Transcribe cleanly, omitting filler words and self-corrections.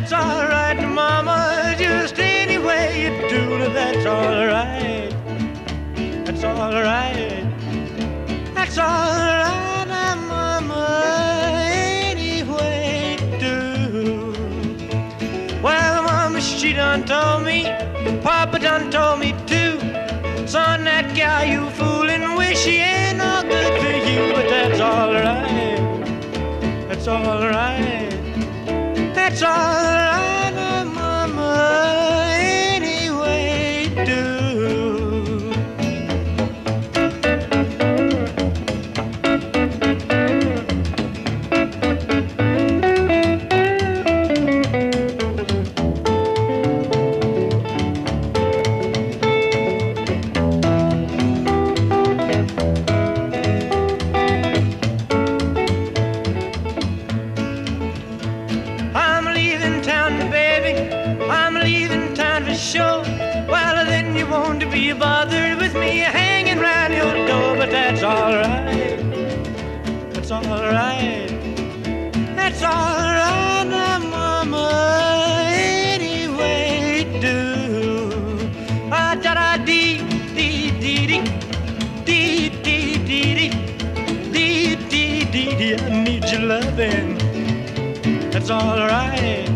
That's all right, Mama, just any way you do it, that's all right. That's all right. That's all right, Mama, any way you do. Well, Mama, she done told me, Papa done told me too. Son, that gal you foolin' with, she ain't no good for you, but that's all right. That's all right. That's all right, Mama, any way you do. Sure, well then you won't be bothered with me hanging round your door, but that's all right. That's all right. That's all right, now, Mama, any way you do. Ah, da da dee dee dee dee dee dee dee dee dee dee dee. I need your loving. That's all right.